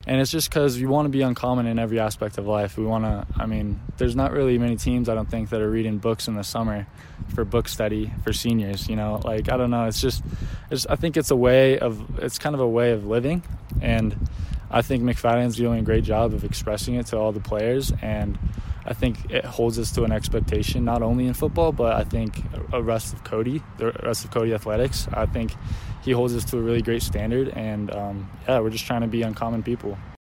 And it's just because you want to be uncommon in every aspect of life. There's not really many teams, I don't think, that are reading books in the summer for book study for seniors, I don't know. I think it's kind of a way of living. And I think McFadden's doing a great job of expressing it to all the players. And I think it holds us to an expectation, not only in football, but I think the rest of Cody Athletics. I think he holds us to a really great standard. And we're just trying to be uncommon people.